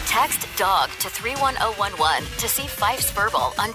Text DOG to 31011 to see Fife's Furball on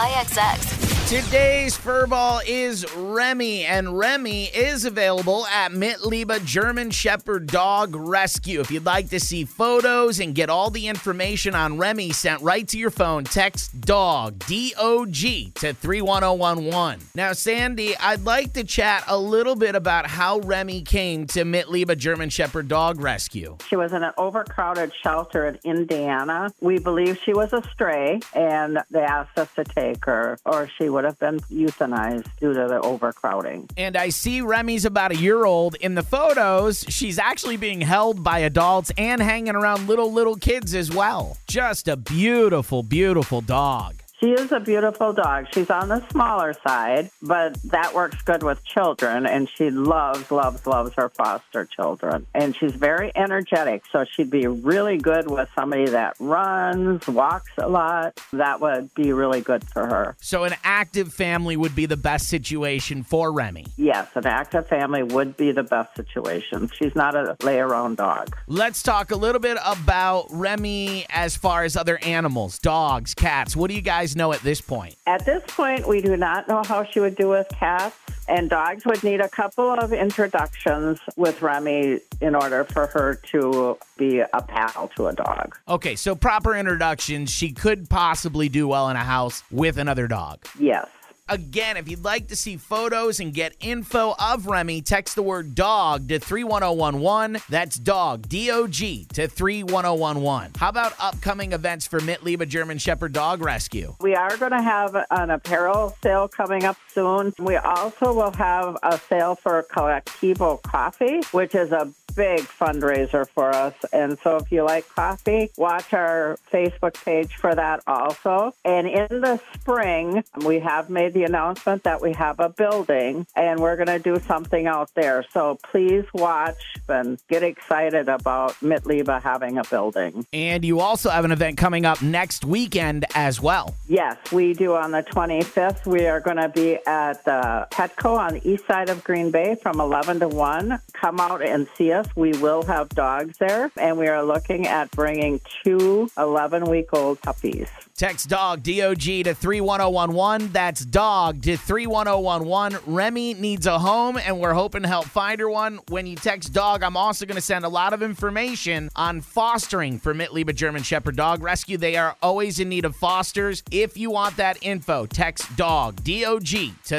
WIXX. Today's Furball is Remy, and Remy is available at Mitliebe German Shepherd Dog Rescue. If you'd like to see photos and get all the information on Remy sent right to your phone, text DOG, D-O-G, to 31011. Now, Sandy, I'd like to chat a little bit about how Remy came to Mitliebe German Shepherd Dog Rescue. She was in an overcrowded shelter in Indiana. We believe she was a stray, and they asked us to take her, or she would have been euthanized due to the overcrowding. And I see Remy's about a year old. In the photos, she's actually being held by adults and hanging around little kids as well. Just a beautiful, beautiful dog. She is a beautiful dog. She's on the smaller side, but that works good with children, and she loves her foster children. And she's very energetic, so she'd be really good with somebody that runs, walks a lot. That would be really good for her. So an active family would be the best situation for Remy? Yes, an active family would be the best situation. She's not a lay-around dog. Let's talk a little bit about Remy as far as other animals, dogs, cats. What do you guys know at this point? At this point, we do not know how she would do with cats, and dogs would need a couple of introductions with Remy in order for her to be a pal to a dog. Okay, so proper introductions, she could possibly do well in a house with another dog. Yes. Again, if you'd like to see photos and get info of Remy, text the word DOG to 31011. That's DOG, D-O-G, to 31011. How about upcoming events for Mitliebe German Shepherd Dog Rescue? We are going to have an apparel sale coming up soon. We also will have a sale for Colectivo Coffee, which is a big fundraiser for us. And so if you like coffee, watch our Facebook page for that also. And in the spring, we have made the announcement that we have a building, and we're going to do something out there. So please watch and get excited about Mitliebe having a building. And you also have an event coming up next weekend as well. Yes, we do on the 25th. We are going to be at the Petco on the east side of Green Bay from 11 to 1. Come out and see us. We will have dogs there, and we are looking at bringing 2 11-week-old puppies. Text DOG, D-O-G, to 31011. That's DOG to 31011. Remy needs a home, and we're hoping to help find her one. When you text DOG, I'm also going to send a lot of information on fostering for Mitliebe German Shepherd Dog Rescue. They are always in need of fosters. If you want that info, text DOG, D-O-G, to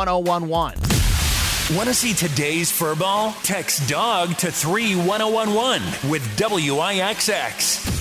31011. Want to see today's Furball? Text DOG to 31011 with WIXX.